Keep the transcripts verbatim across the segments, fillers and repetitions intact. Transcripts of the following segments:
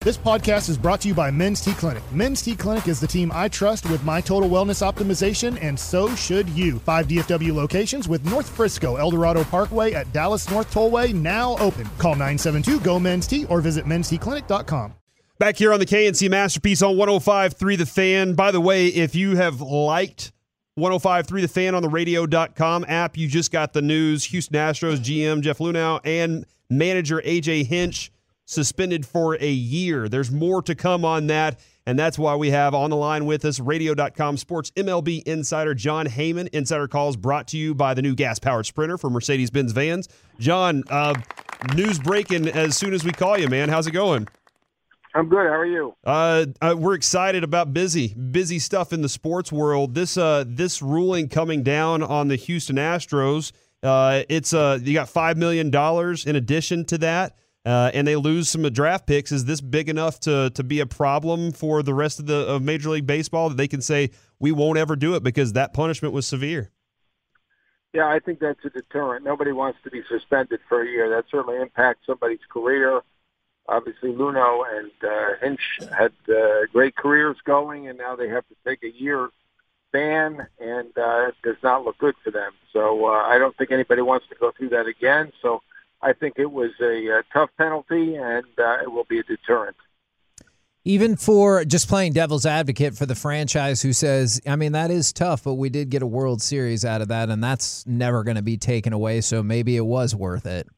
This podcast is brought to you by Men's T Clinic. Men's T Clinic is the team I trust with my total wellness optimization, and so should you. Five D F W locations with North Frisco, El Dorado Parkway at Dallas North Tollway now open. Call nine seven two, G O, Men's T or visit mens t clinic dot com. Back here on the K N C Masterpiece on one oh five point three The Fan. By the way, if you have liked one oh five point three The Fan on the radio dot com app, you just got the news. Houston Astros G M Jeff Luhnow and manager A J Hinch suspended for a year. There's more to come on that, and that's why we have on the line with us radio dot com sports M L B insider Jon Heyman. Insider Calls brought to you by the new gas-powered Sprinter for Mercedes-Benz vans. John, uh, news breaking as soon as we call you, man. How's it going? I'm good. How are you? Uh, uh, we're excited about busy, busy stuff in the sports world. This uh, this ruling coming down on the Houston Astros, uh, it's uh, you got five million dollars in addition to that. Uh, and they lose some draft picks. Is this big enough to to be a problem for the rest of the of Major League Baseball that they can say we won't ever do it because that punishment was severe? Yeah, I think that's a deterrent. Nobody wants to be suspended for a year. That certainly impacts somebody's career. Obviously, Luhnow and uh, Hinch had uh, great careers going, and now they have to take a year ban, and uh, it does not look good for them. So uh, I don't think anybody wants to go through that again. So I think it was a, a tough penalty, and uh, it will be a deterrent. Even for just playing devil's advocate for the franchise who says, I mean, that is tough, but we did get a World Series out of that, and that's never going to be taken away, so maybe it was worth it.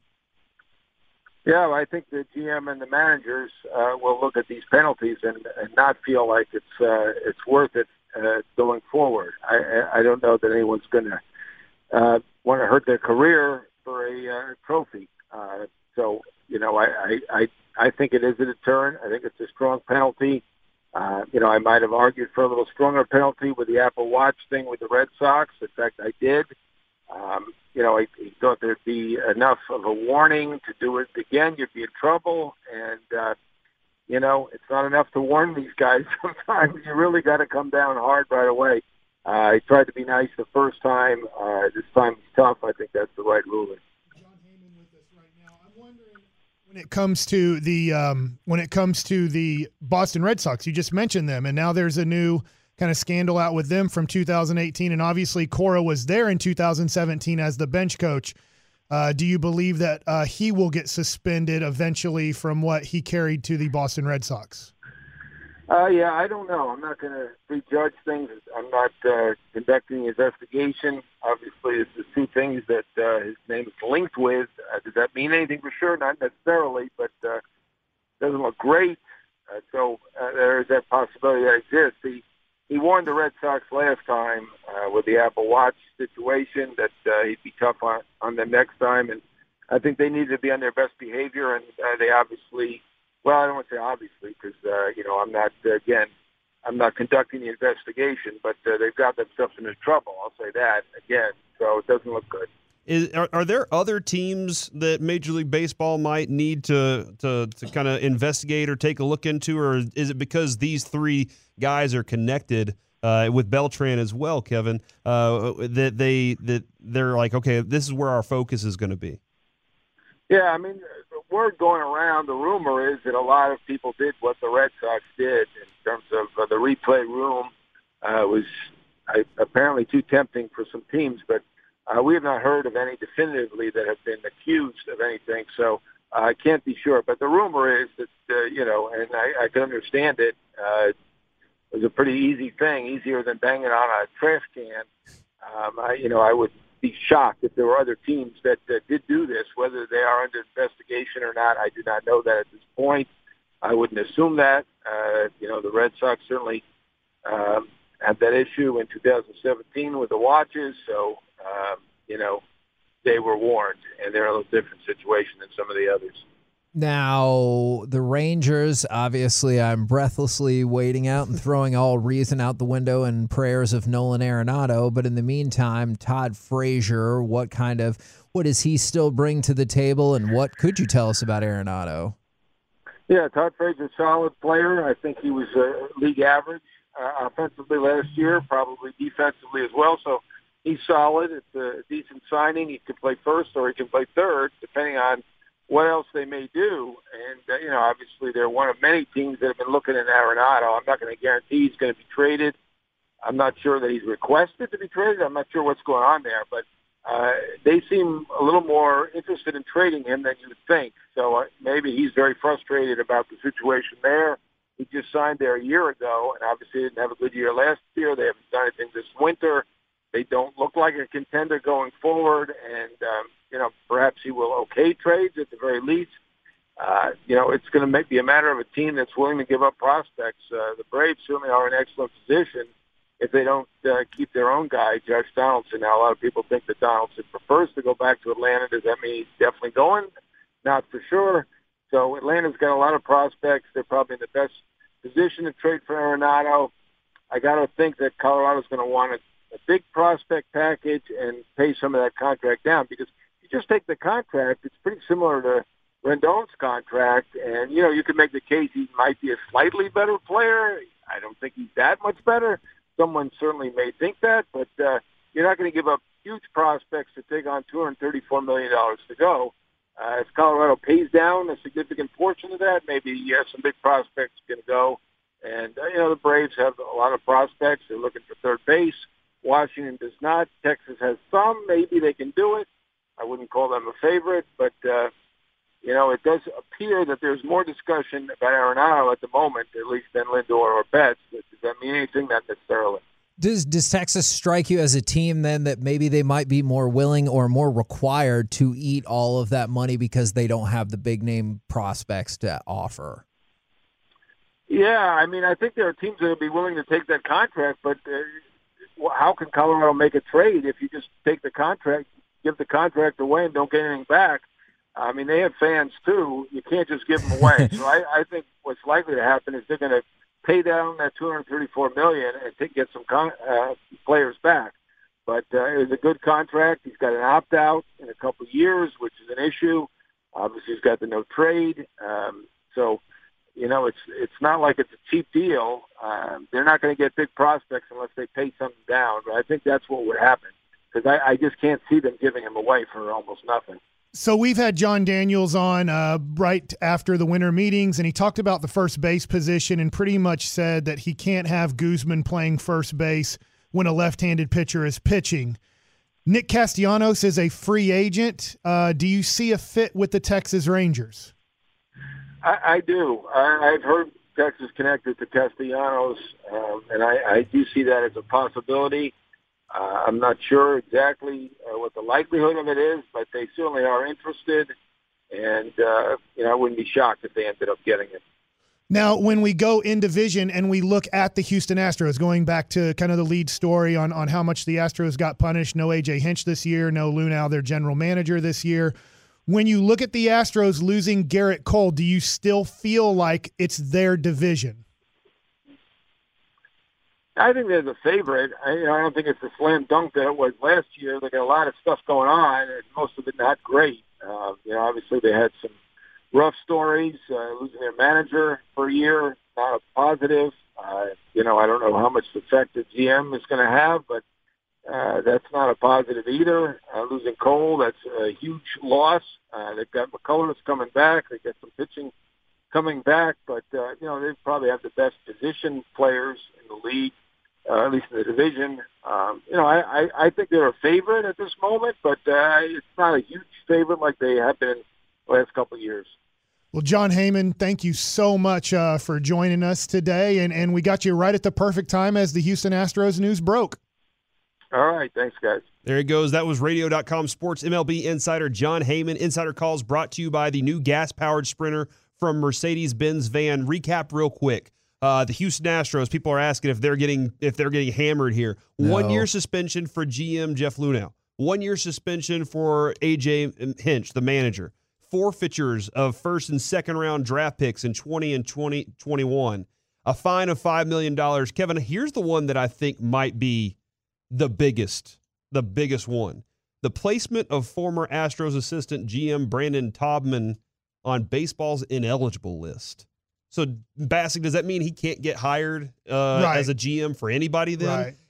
Yeah, well, I think the G M and the managers uh, will look at these penalties and, and not feel like it's uh, it's worth it uh, going forward. I, I don't know that anyone's going to uh, want to hurt their career for a uh, trophy. Uh, so, you know, I, I, I, I think it is a deterrent. I think it's a strong penalty. Uh, you know, I might have argued for a little stronger penalty with the Apple Watch thing with the Red Sox. In fact, I did. Um, you know, I, I thought there'd be enough of a warning to do it again. You'd be in trouble. And, uh, you know, it's not enough to warn these guys. Sometimes you really got to come down hard right away. Uh, he tried to be nice the first time. Uh, this time he's tough. I think that's the right ruling. Jon Heyman with us right now. I'm wondering when it comes to the um, when it comes to the Boston Red Sox. You just mentioned them, and now there's a new kind of scandal out with them from two thousand eighteen, and obviously Cora was there in two thousand seventeen as the bench coach. Uh, do you believe that uh, he will get suspended eventually from what he carried to the Boston Red Sox? Uh, yeah, I don't know. I'm not going to prejudge things. I'm not uh, conducting the investigation. Obviously, it's the two things that uh, his name is linked with. Uh, does that mean anything for sure? Not necessarily, but uh, doesn't look great. Uh, so uh, there is that possibility that exists. He, he warned the Red Sox last time uh, with the Apple Watch situation that uh, he'd be tough on, on them next time, and I think they needed to be on their best behavior, and uh, they obviously – well, I don't want to say obviously because, uh, you know, I'm not, uh, again, I'm not conducting the investigation, but uh, they've got themselves into trouble. I'll say that again. So it doesn't look good. Is, are, are there other teams that Major League Baseball might need to to, to kind of investigate or take a look into, or is it because these three guys are connected uh, with Beltran as well, Kevin, uh, that they that they're like, okay, this is where our focus is going to be? Yeah, I mean, the word going around, the rumor is that a lot of people did what the Red Sox did in terms of uh, the replay room uh, was uh, apparently too tempting for some teams, but uh, we have not heard of any definitively that have been accused of anything, so uh, I can't be sure. But the rumor is that, uh, you know, and I, I can understand it, uh, it was a pretty easy thing, easier than banging on a trash can. Um, I, you know, I would be shocked if there were other teams that uh, did do this, whether they are under investigation or not. I do not know that at this point. I wouldn't assume that. Uh, you know, the Red Sox certainly um, had that issue in two thousand seventeen with the watches, so, um, you know, they were warned, and they're in a little different situation than some of the others. Now, the Rangers, obviously, I'm breathlessly waiting out and throwing all reason out the window and prayers of Nolan Arenado. But in the meantime, Todd Frazier, what kind of, what does he still bring to the table, and what could you tell us about Arenado? Yeah, Todd Frazier's a solid player. I think he was uh, league average uh, offensively last year, probably defensively as well. So he's solid. It's a decent signing. He can play first or he can play third, depending on what else they may do. And, uh, you know, obviously they're one of many teams that have been looking at Arenado. I'm not going to guarantee he's going to be traded. I'm not sure that he's requested to be traded. I'm not sure what's going on there. But uh, they seem a little more interested in trading him than you would think. So uh, maybe he's very frustrated about the situation there. He just signed there a year ago, and obviously didn't have a good year last year. They haven't done anything this winter. They don't look like a contender going forward, and, um, you know, perhaps he will okay trades at the very least. Uh, you know, it's going to be a matter of a team that's willing to give up prospects. Uh, the Braves certainly are in excellent position if they don't uh, keep their own guy, Josh Donaldson. Now, a lot of people think that Donaldson prefers to go back to Atlanta. Does that mean he's definitely going? Not for sure. So Atlanta's got a lot of prospects. They're probably in the best position to trade for Arenado. I got to think that Colorado's going to want a a big prospect package and pay some of that contract down, because if you just take the contract, it's pretty similar to Rendon's contract. And, you know, you can make the case he might be a slightly better player. I don't think he's that much better. Someone certainly may think that, but uh, you're not going to give up huge prospects to take on two hundred thirty-four million dollars to go. Uh, if Colorado pays down a significant portion of that, maybe yeah, some big prospects can go. And, uh, you know, the Braves have a lot of prospects. They're looking for third base. Washington does not. Texas has some. Maybe they can do it. I wouldn't call them a favorite, but, uh, you know, it does appear that there's more discussion about Arenado at the moment, at least than Lindor or Betts. Does that mean anything? Not necessarily. Does does Texas strike you as a team then that maybe they might be more willing or more required to eat all of that money because they don't have the big name prospects to offer? Yeah, I mean, I think there are teams that would be willing to take that contract, but uh, how can Colorado make a trade if you just take the contract, give the contract away, and don't get anything back? I mean, they have fans too. You can't just give them away. So I, I think what's likely to happen is they're going to pay down that two hundred thirty-four million dollars and take, get some con- uh, players back. But uh, it was a good contract. He's got an opt-out in a couple of years, which is an issue. Obviously, he's got the no trade. Um, so, you know, it's it's not like it's a cheap deal. Um, they're not going to get big prospects unless they pay something down. But I think that's what would happen, because I, I just can't see them giving him away for almost nothing. So we've had John Daniels on uh, right after the winter meetings, and he talked about the first base position and pretty much said that he can't have Guzman playing first base when a left-handed pitcher is pitching. Nick Castellanos is a free agent. Uh, do you see a fit with the Texas Rangers? I, I do. I, I've heard Texas connected to Castellanos, um, and I, I do see that as a possibility. Uh, I'm not sure exactly uh, what the likelihood of it is, but they certainly are interested, and uh, you know, I wouldn't be shocked if they ended up getting it. Now, when we go in division and we look at the Houston Astros, going back to kind of the lead story on, on how much the Astros got punished, no A J Hinch this year, no Luhnow, their general manager this year. When you look at the Astros losing Garrett Cole, do you still feel like it's their division? I think they're the favorite. I, you know, I don't think it's a slam dunk that it was last year. They got a lot of stuff going on, and most of it not great. Uh, you know, obviously they had some rough stories, uh, losing their manager for a year, not a positive. Uh, you know, I don't know how much effect the G M is going to have, but uh, that's not a positive either. Uh, losing Cole, that's a huge loss. Uh, they've got McCullers coming back. They've got some pitching coming back, but, uh, you know, they probably have the best position players in the league, uh, at least in the division. Um, you know, I, I, I think they're a favorite at this moment, but uh, it's not a huge favorite like they have been the last couple of years. Well, Jon Heyman, thank you so much uh, for joining us today, and, and we got you right at the perfect time as the Houston Astros news broke. All right. Thanks, guys. There he goes. That was radio dot com sports M L B insider Jon Heyman. Insider calls brought to you by the new gas-powered Sprinter from Mercedes-Benz van. Recap real quick. Uh, the Houston Astros, people are asking if they're getting if they're getting hammered here. No. One-year suspension for G M Jeff Luhnow. One-year suspension for A J Hinch, the manager. Forfeitures of first and second round draft picks in twenty and twenty twenty-one. A fine of five million dollars. Kevin, here's the one that I think might be the biggest, the biggest one. The placement of former Astros assistant G M Brandon Taubman on baseball's ineligible list. So, Bassick, does that mean he can't get hired uh, right. as a G M for anybody then? Right.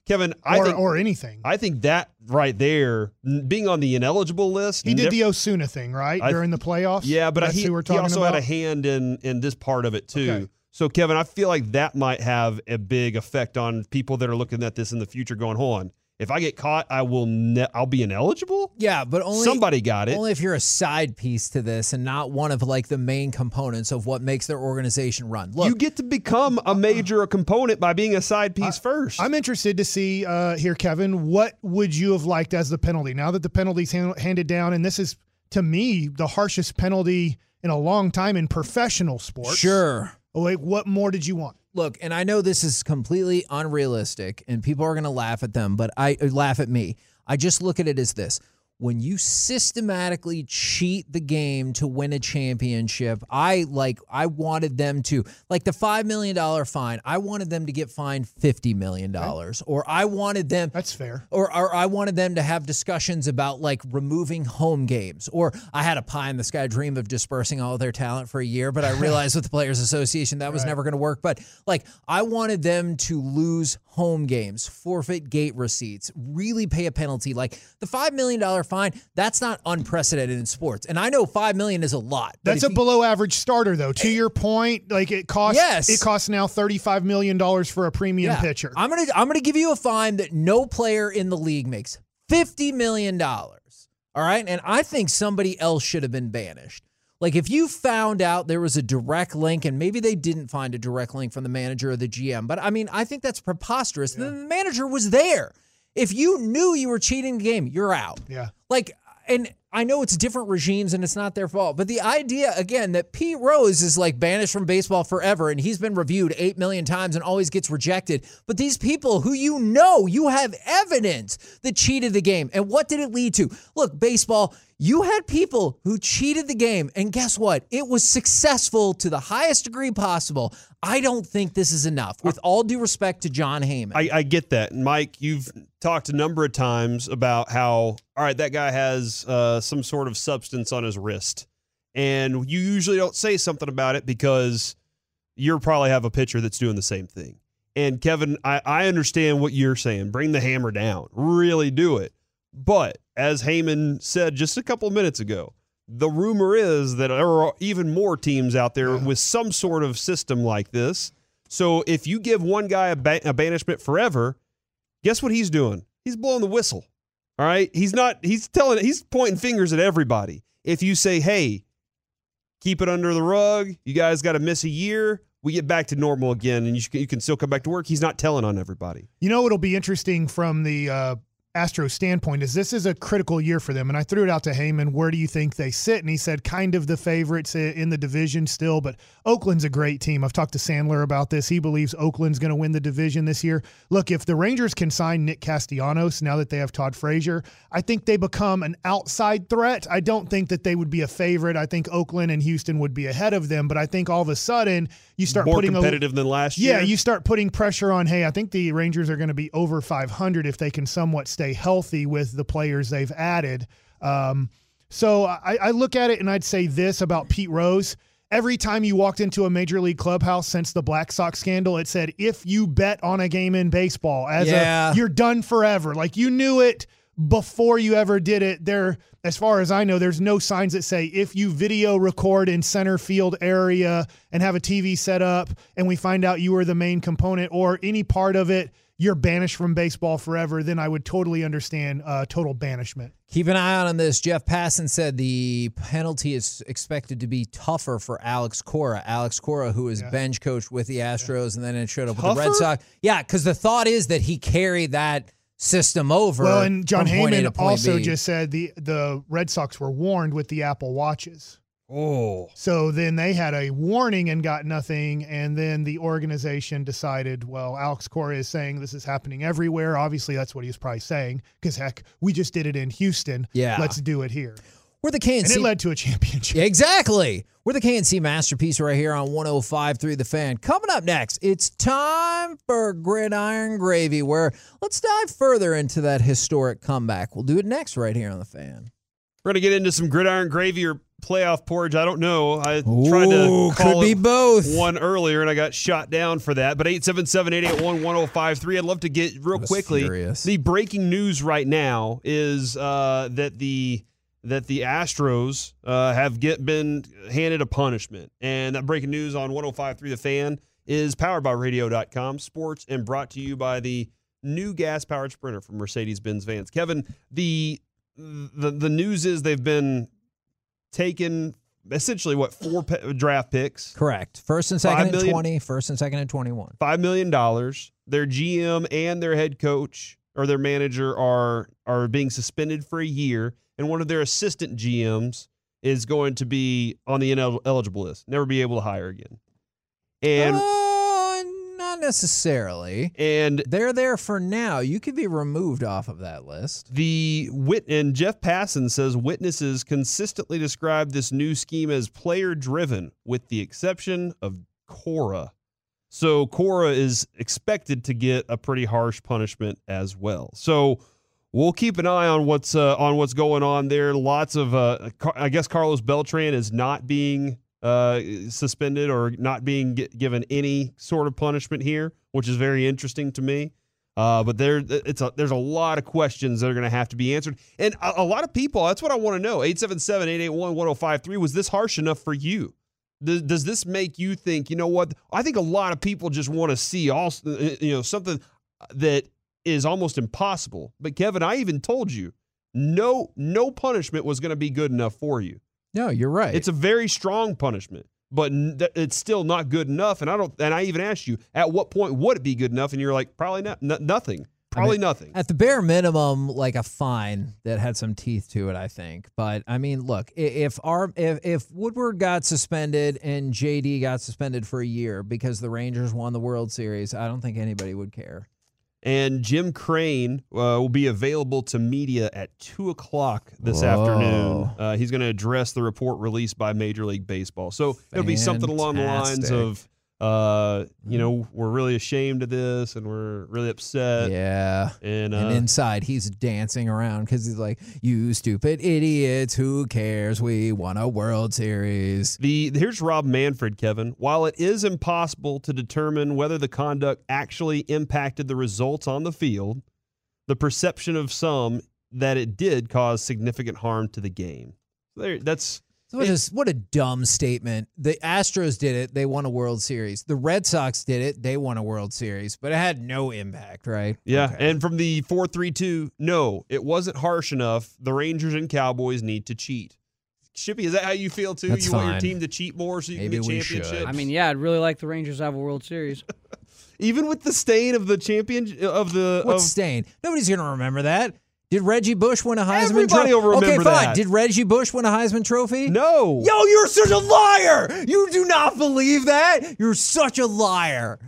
Kevin, I or, think or anything. I think that right there, n- being on the ineligible list, He did nev- the Osuna thing, right, I- during the playoffs? yeah, but That's he, who we're he talking also about? had a hand in in this part of it too. Okay. So, Kevin, I feel like that might have a big effect on people that are looking at this in the future, going, "Hold on, if I get caught, I will. Ne- I'll be ineligible." Yeah, but only Somebody got it. Only if you're a side piece to this and not one of like the main components of what makes their organization run. Look, you get to become a major component by being a side piece first. I'm interested to see uh, here, Kevin, what would you have liked as the penalty? Now that the penalty's hand, handed down, and this is, to me, the harshest penalty in a long time in professional sports. sure. Like, what more did you want? Look, and I know this is completely unrealistic and people are going to laugh at them, but I uh, laugh at me. I just look at it as this. When you systematically cheat the game to win a championship, I like I wanted them to, like the five million dollars fine, I wanted them to get fined fifty million dollars. Or I wanted them That's fair. Or, or I wanted them to have discussions about like removing home games. Or I had a pie in the sky dream of dispersing all of their talent for a year, but I realized with the Players Association that was Right. never going to work. But like I wanted them to lose home games, forfeit gate receipts, really pay a penalty. Like the five million dollars fine, that's not unprecedented in sports. And I know five million dollars is a lot. but That's if a you- below average starter, though. To your point, like it costs. Yes. It costs now thirty-five million dollars for a premium Yeah. pitcher. I'm gonna I'm gonna give you a fine that no player in the league makes. fifty million dollars. All right. And I think somebody else should have been banished. Like if you found out there was a direct link, and maybe they didn't find a direct link from the manager or the G M, but I mean, I think that's preposterous. The manager was there. If you knew you were cheating the game, you're out. Yeah. Like, and I know it's different regimes and it's not their fault, but the idea, again, that Pete Rose is like banished from baseball forever and he's been reviewed eight million times and always gets rejected. But these people who you know, you have evidence that cheated the game. And what did it lead to? Look, baseball, you had people who cheated the game, and guess what? It was successful to the highest degree possible. I don't think this is enough, with all due respect to John Heyman. I, I get that. And Mike, you've talked a number of times about how, all right, that guy has uh, some sort of substance on his wrist. And you usually don't say something about it because you probably have a pitcher that's doing the same thing. And Kevin, I, I understand what you're saying. Bring the hammer down. Really do it. But as Heyman said just a couple of minutes ago, the rumor is that there are even more teams out there Yeah. with some sort of system like this. So if you give one guy a, ba- a banishment forever, guess what he's doing? He's blowing the whistle. All right? He's not, he's telling, he's pointing fingers at everybody. If you say, hey, keep it under the rug, you guys got to miss a year, we get back to normal again and you, sh- you can still come back to work, he's not telling on everybody. You know what'll be interesting from the uh, Astros standpoint is this is a critical year for them. And I threw it out to Heyman, where do you think they sit? And he said kind of the favorites in the division still, but Oakland's a great team. I've talked to Sandler about this. He believes Oakland's going to win the division this year. Look, if the Rangers can sign Nick Castellanos now that they have Todd Frazier, I think they become an outside threat. I don't think that they would be a favorite. I think Oakland and Houston would be ahead of them, but I think all of a sudden you start More putting competitive a, than last yeah, year. you start putting pressure on, hey, I think the Rangers are going to be over five hundred if they can somewhat stay healthy with the players they've added. Um, so I, I look at it and I'd say this about Pete Rose. Every time you walked into a major league clubhouse since the Black Sox scandal, it said, if you bet on a game in baseball, as Yeah. a, you're done forever. Like you knew it before you ever did it. There, as far as I know, there's no signs that say if you video record in center field area and have a T V set up and we find out you were the main component or any part of it, you're banished from baseball forever, then I would totally understand uh, total banishment. Keep an eye out on this. Jeff Passan said the penalty is expected to be tougher for Alex Cora. Alex Cora, who is Yeah. bench coach with the Astros and then it showed up with the Tougher? Red Sox. Yeah, because the thought is that he carried that system over. Well, and John from point A to Heyman point also B. just said the, the Red Sox were warned with the Apple Watches. Oh. So then they had a warning and got nothing, and then the organization decided, well, Alex Cora is saying this is happening everywhere. Obviously, that's what he was probably saying, because, heck, we just did it in Houston. Yeah. Let's do it here. We're the K N And C. it led to a championship. Exactly. We're the K N C Masterpiece right here on one oh five point three The Fan. Coming up next, it's time for Gridiron Gravy, where let's dive further into that historic comeback. We'll do it next right here on The Fan. We're going to get into some gridiron gravy or playoff porridge? I don't know. I Ooh, tried to call could be it both. one earlier, and I got shot down for that. But eight seven seven, eight eight one, one oh five three. I'd love to get real quickly. Furious. The breaking news right now is uh, that the that the Astros uh, have get been handed a punishment. And that breaking news on one oh five point three The Fan is powered by radio dot com Sports and brought to you by the new gas-powered Sprinter from Mercedes-Benz Vans. Kevin, the the the news is they've been taken essentially, what, four pe- draft picks? Correct. First and second and million, twenty, first and second and twenty-one. five million dollars. Their G M and their head coach or their manager are are being suspended for a year, and one of their assistant G Ms is going to be on the ineligible list, never be able to hire again. And uh, not necessarily. And they're there for now. You could be removed off of that list. The wit and Jeff Passan says witnesses consistently describe this new scheme as player driven, with the exception of Cora. So Cora is expected to get a pretty harsh punishment as well. So we'll keep an eye on what's uh, on what's going on there. Lots of, uh, I guess Carlos Beltran is not being uh, suspended or not being g- given any sort of punishment here, which is very interesting to me. Uh, but there, it's a, there's a lot of questions that are going to have to be answered, and a, a lot of people. That's what I want to know. eight seven seven, eight eight one, one oh five three. Was this harsh enough for you? Does, does this make you think? You know what? I think a lot of people just want to see also, you know, something that is almost impossible. But Kevin, I even told you, no, no punishment was going to be good enough for you. No, you're right. It's a very strong punishment, but it's still not good enough. And I don't. And I even asked you, at what point would it be good enough? And you're like, probably not. N- nothing. Probably I mean, nothing. At the bare minimum, like a fine that had some teeth to it, I think. But I mean, look, if our if if Woodward got suspended and J D got suspended for a year because the Rangers won the World Series, I don't think anybody would care. And Jim Crane uh, will be available to media at two o'clock this Whoa. afternoon. Uh, he's going to address the report released by Major League Baseball. So Fantastic. It'll be something along the lines of, uh, you know, we're really ashamed of this and we're really upset. Yeah. And, uh, and inside, he's dancing around because he's like, you stupid idiots, who cares? We won a World Series. The Here's Rob Manfred, Kevin. While it is impossible to determine whether the conduct actually impacted the results on the field, the perception of some that it did cause significant harm to the game. There, that's... What a, what a dumb statement. The Astros did it. They won a World Series. The Red Sox did it. They won a World Series. But it had no impact, right? Yeah, okay. And from the four three two, no, it wasn't harsh enough. The Rangers and Cowboys need to cheat. Shippy, is that how you feel, too? That's you fine. want your team to cheat more so you Maybe can we get championships? should. I mean, yeah, I'd really like the Rangers to have a World Series. Even with the stain of the champion of the... What of, stain? Nobody's going to remember that. Did Reggie Bush win a Heisman Everybody Trophy? will remember okay, fine. that. Did Reggie Bush win a Heisman Trophy? No. Yo, you're such a liar. You do not believe that? You're such a liar.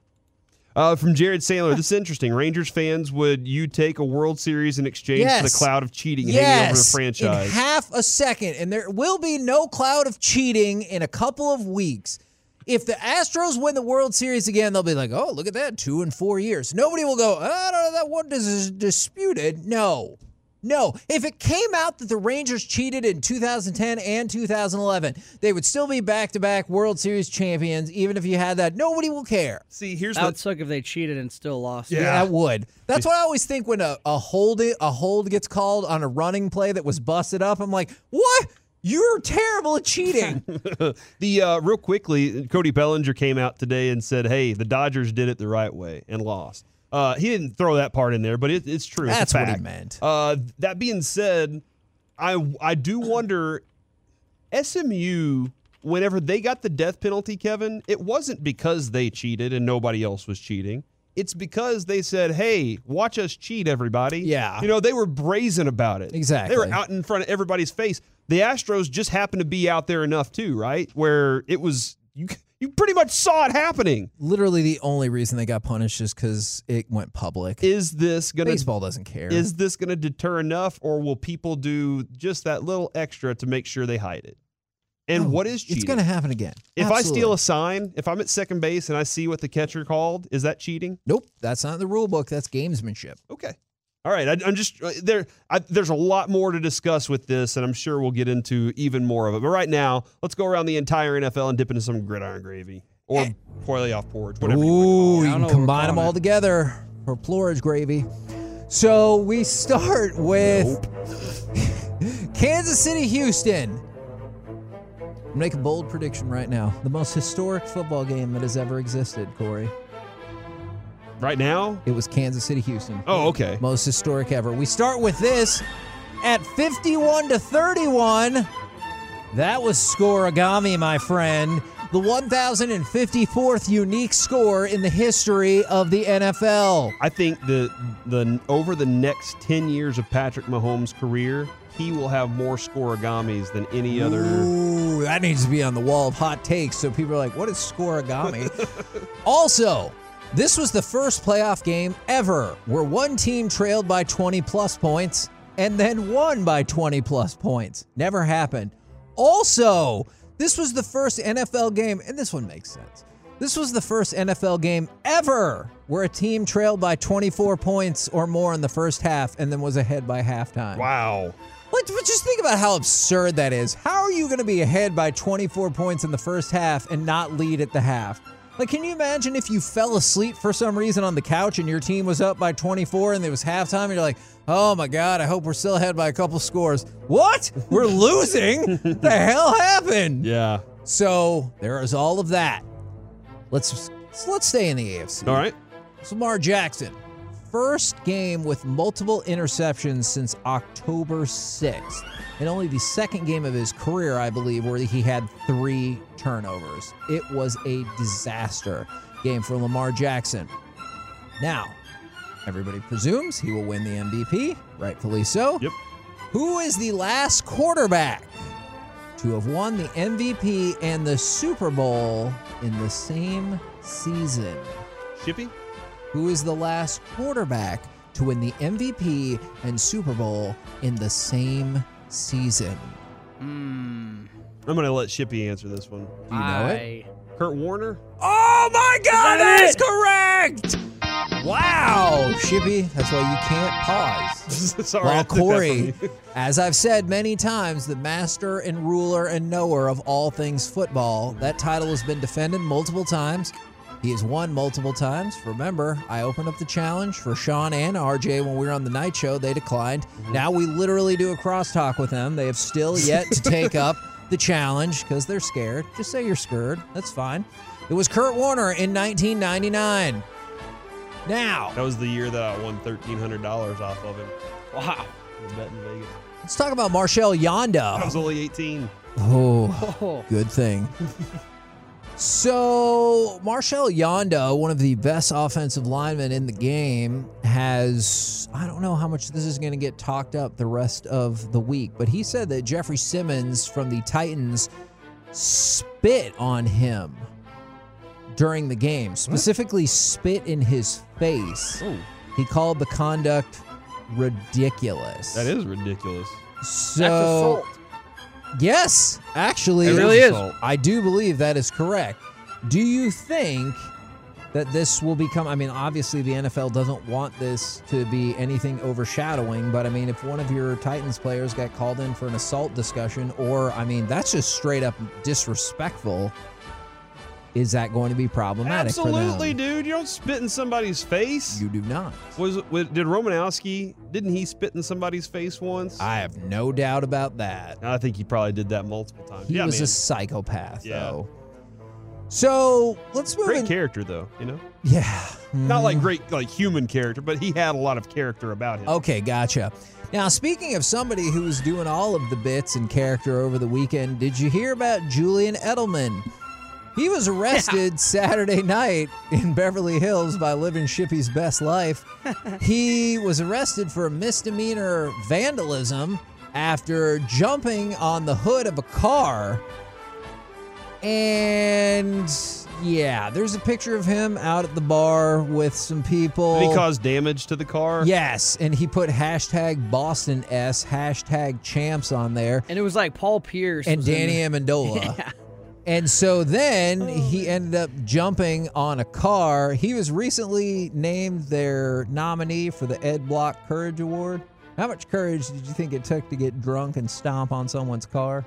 Uh, from Jared Sandler, this is interesting. Rangers fans, would you take a World Series in exchange yes. for the cloud of cheating yes. hanging over the franchise? In half a second. And there will be no cloud of cheating in a couple of weeks. If the Astros win the World Series again, they'll be like, oh, look at that, two and four years. Nobody will go, I don't know, that one is disputed. No. No. If it came out that the Rangers cheated in two thousand ten and two thousand eleven, they would still be back-to-back World Series champions, even if you had that. Nobody will care. See, here's that what... would suck if they cheated and still lost. Yeah, yeah that would. That's what I always think when a, a, hold, a hold gets called on a running play that was busted up. I'm like, what? You're terrible at cheating. the uh, real quickly, Cody Bellinger came out today and said, hey, the Dodgers did it the right way and lost. Uh, he didn't throw that part in there, but it, it's true. That's it's a what fact. he meant. Uh, that being said, I I do wonder, S M U, whenever they got the death penalty, Kevin, it wasn't because they cheated and nobody else was cheating. It's because they said, hey, watch us cheat, everybody. Yeah. You know, they were brazen about it. Exactly. They were out in front of everybody's face. The Astros just happened to be out there enough too, right? Where it was, you you pretty much saw it happening. Literally the only reason they got punished is because it went public. Is this going to... Baseball doesn't care. Is this going to deter enough, or will people do just that little extra to make sure they hide it? And no, what is cheating? It's going to happen again. If Absolutely. I steal a sign, if I'm at second base and I see what the catcher called, is that cheating? Nope, that's not in the rule book. That's gamesmanship. Okay. All right, I, I'm just there. I, there's a lot more to discuss with this, and I'm sure we'll get into even more of it. But right now, let's go around the entire N F L and dip into some gridiron gravy or playoff porridge, whatever. Ooh, you want to you I don't know can what we're combine them calling all it. together for porridge gravy. So we start with Kansas City, Houston. Make a bold prediction right now. The most historic football game that has ever existed, Corey. Right now? It was Kansas City, Houston. Oh, okay. Most historic ever. We start with this at fifty-one to thirty-one. That was scoreagami, my friend. The one thousand fifty-fourth unique score in the history of the N F L. I think the the over the next ten years of Patrick Mahomes' career, he will have more scoreagamis than any other. Ooh, that needs to be on the wall of hot takes so people are like, what is scoreagami? Also, this was the first playoff game ever where one team trailed by twenty plus points and then won by twenty plus points. Never happened. Also, this was the first N F L game, and this one makes sense. This was the first N F L game ever where a team trailed by twenty-four points or more in the first half and then was ahead by halftime. Wow. But, but just think about how absurd that is. How are you going to be ahead by twenty-four points in the first half and not lead at the half? Like, can you imagine if you fell asleep for some reason on the couch and your team was up by twenty-four and it was halftime and you're like, oh my God, I hope we're still ahead by a couple scores. What? We're losing? The hell happened? Yeah. So there is all of that. Let's let's stay in the A F C. All right. So Lamar Jackson, first game with multiple interceptions since October sixth. And only the second game of his career, I believe, where he had three turnovers. It was a disaster game for Lamar Jackson. Now, everybody presumes he will win the M V P, rightfully so. Yep. Who is the last quarterback to have won the M V P and the Super Bowl in the same season? Shippy? Who is the last quarterback to win the M V P and Super Bowl in the same season? Hmm. I'm going to let Shippy answer this one. Do you know it? Kurt Warner? Oh my God, that that is it? correct! Wow, Shippy, that's why you can't pause. Sorry. I Well, took that from Corey, you. as I've said many times, the master and ruler and knower of all things football, that title has been defended multiple times. He has won multiple times. Remember, I opened up the challenge for Sean and R J when we were on the night show. They declined. Mm-hmm. Now we literally do a crosstalk with them. They have still yet to take up the challenge because they're scared. Just say you're scared. That's fine. It was Kurt Warner in nineteen ninety-nine. Now, That was the year that I won thirteen hundred dollars off of him. Wow. The bet in Vegas. let's talk about Marshall I Yanda. was only eighteen. Oh, Oh. good thing. So, Marshall Yanda, one of the best offensive linemen in the game, has, I don't know how much this is going to get talked up the rest of the week, but he said that Jeffrey Simmons from the Titans spit on him during the game, specifically spit in his face. Oh, He called the conduct ridiculous. that is ridiculous. So, That's assault. yes, actually, It really is. assault. I do believe that is correct. Do you think that this will become, I mean, obviously the N F L doesn't want this to be anything overshadowing, but I mean, if one of your Titans players got called in for an assault discussion, or, I mean, that's just straight up disrespectful, is that going to be problematic Absolutely, for them? dude. You don't spit in somebody's face. You do not. Was, was did Romanowski? Didn't he spit in somebody's face once? I have no doubt about that. I think he probably did that multiple times. He yeah, was man. a psychopath, Yeah. though. So let's move great in. character, though. You know, Yeah. not like Mhm. great like human character, but he had a lot of character about him. Okay, gotcha. Now, speaking of somebody who was doing all of the bits and character over the weekend, did you hear about Julian Edelman? He was arrested Saturday night in Beverly Hills by living Shippy's best life. He was arrested for misdemeanor vandalism after jumping on the hood of a car. And yeah, there's a picture of him out at the bar with some people. Did he cause damage to the car? Yes, and he put hashtag Boston S, hashtag champs on there, And it was like Paul Pierce. and was in Danny there. Amendola. Yeah. And so then he ended up jumping on a car. He was recently named their nominee for the Ed Block Courage Award. How much courage did you think it took to get drunk and stomp on someone's car?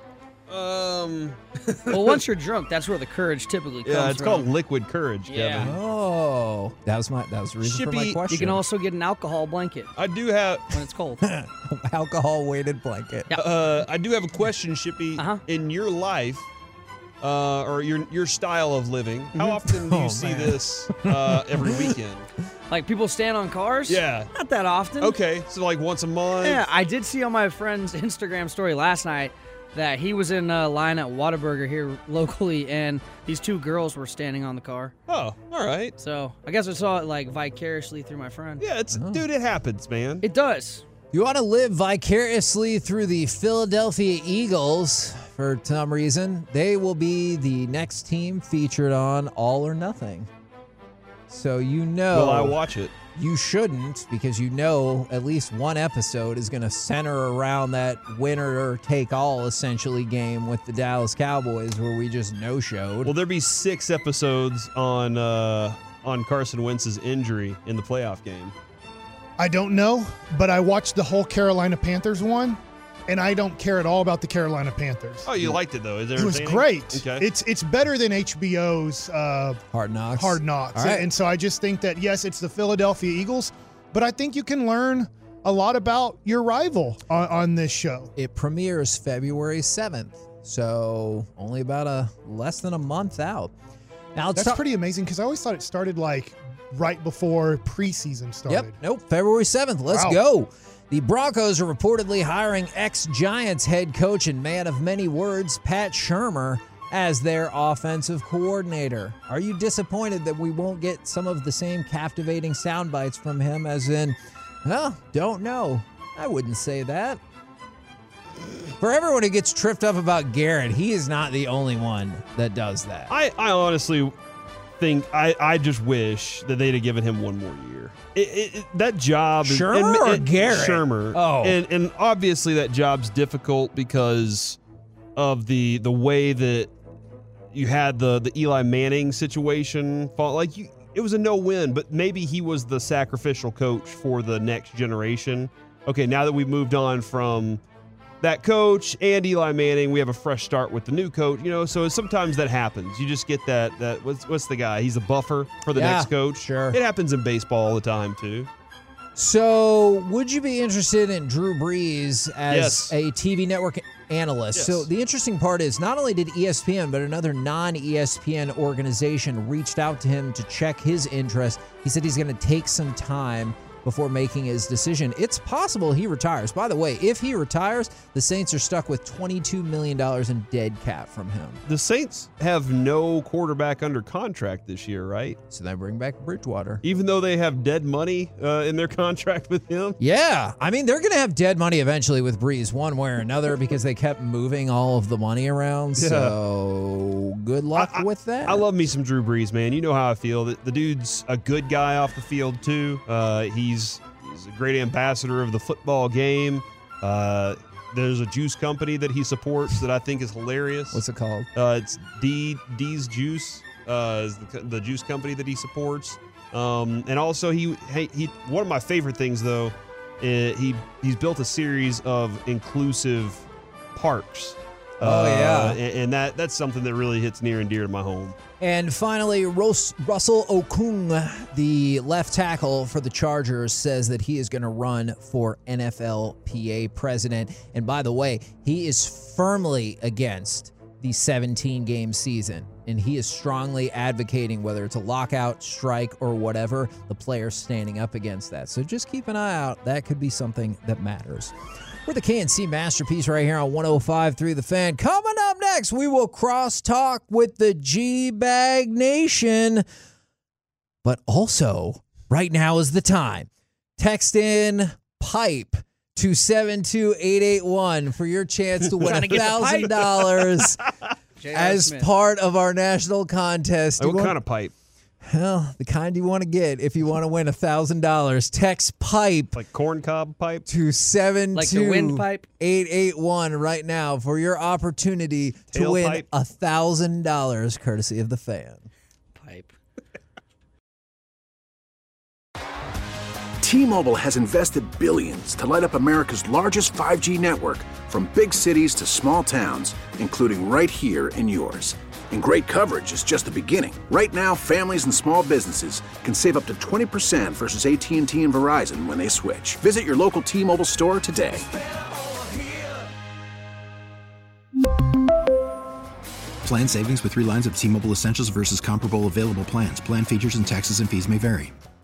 Um. Well, once you're drunk, that's where the courage typically comes Yeah, it's from. called liquid courage, Yeah. Kevin. Oh, that was my that was the reason for my Shippy, question. You can also get an alcohol blanket I do have. when it's cold. alcohol weighted blanket. Yeah. Uh, I do have a question, Shippy. Uh-huh. In your life, uh, or your your style of living, how often do you Oh, see man. this uh, every weekend? Like people stand on cars? Yeah. Not that often. Okay, so like once a month. Yeah, I did see on my friend's Instagram story last night that he was in a line at Whataburger here locally, and these two girls were standing on the car. Oh, all right. So I guess I saw it like vicariously through my friend. Yeah, it's dude. It happens, man. It does. You want to live vicariously through the Philadelphia Eagles for some reason. They will be the next team featured on All or Nothing. So you know. Will I watch it? You shouldn't, because you know at least one episode is going to center around that winner take all essentially game with the Dallas Cowboys, where we just no showed. Will there be six episodes on uh, on Carson Wentz's injury in the playoff game? I don't know, but I watched the whole Carolina Panthers one, and I don't care at all about the Carolina Panthers. Oh, you liked it though. Is It was entertaining? great. Okay. It's it's better than H B O's uh, Hard Knocks. Hard Knocks. All right. And so I just think that, yes, it's the Philadelphia Eagles, but I think you can learn a lot about your rival on, on this show. It premieres February seventh, so only about a less than a month out. Now let's That's talk- pretty amazing because I always thought it started like right before preseason started. Yep. Nope. February seventh. Let's Wow. go. The Broncos are reportedly hiring ex-Giants head coach and man of many words, Pat Shurmur, as their offensive coordinator. Are you disappointed that we won't get some of the same captivating sound bites from him as in, well, don't know. I wouldn't say that. For everyone who gets tripped up about Garrett, he is not the only one that does that. I, I honestly think I, I just wish that they'd have given him one more year. It, it, it- that job is- Shurmur and- or and- Garrett? Shurmur. Oh. and and obviously that job's difficult because of the the way that you had the the Eli Manning situation fall. Like you, it was a no win, but maybe he was the sacrificial coach for the next generation. Okay, now that we've moved on from that coach and Eli Manning, we have a fresh start with the new coach, you know, so sometimes that happens. You just get that, that what's, what's the guy? He's a buffer for the Yeah, next coach. sure. It happens in baseball all the time, too. So, would you be interested in Drew Brees as Yes. a T V network analyst? Yes. So, the interesting part is not only did E S P N, but another non E S P N organization reached out to him to check his interest. He said he's going to take some time before making his decision. It's possible he retires. By the way, if he retires, the Saints are stuck with twenty-two million dollars in dead cap from him. The Saints have no quarterback under contract this year, right? So, they bring back Bridgewater. Even though they have dead money uh, in their contract with him. Yeah, I mean, they're going to have dead money eventually with Breeze, one way or another, because they kept moving all of the money around. Yeah. So good luck I- I- with that. I love me some Drew Brees, man. You know how I feel. The, the dude's a good guy off the field, too. Uh, he's he's a great ambassador of the football game. Uh, there's a juice company that he supports that I think is hilarious. What's it called? Uh, it's D D's Juice, uh, is the, the juice company that he supports. Um, and also, he, he he one of my favorite things though, uh, he he's built a series of inclusive parks. Oh, yeah. and, and that that's something that really hits near and dear to my home. And finally, Ros- Russell Okung, the left tackle for the Chargers, says that he is going to run for N F L P A president. And by the way, he is firmly against the seventeen-game season. And he is strongly advocating, whether it's a lockout, strike, or whatever, the players standing up against that. So just keep an eye out. That could be something that matters. We're the K N C Masterpiece right here on one oh five point three The Fan. Coming up next, we will cross-talk with the G-Bag Nation. But also, right now is the time. Text in PIPE to seven two eight eight one for your chance to win Trying to one get the thousand dollars J R. as Smith. part of our national contest. Like, You what want- kind of pipe? Well, the kind you want to get if you want to win one thousand dollars. Text PIPE Like corn cob pipe? to seven Like the two windpipe? eight eight one right now for your opportunity to Tailpipe? win one thousand dollars courtesy of the Fan. Pipe. T-Mobile has invested billions to light up America's largest five G network, from big cities to small towns, including right here in yours. And great coverage is just the beginning. Right now, families and small businesses can save up to twenty percent versus A T and T and Verizon when they switch. Visit your local T-Mobile store today. Plan savings with three lines of T-Mobile Essentials versus comparable available plans. Plan features and taxes and fees may vary.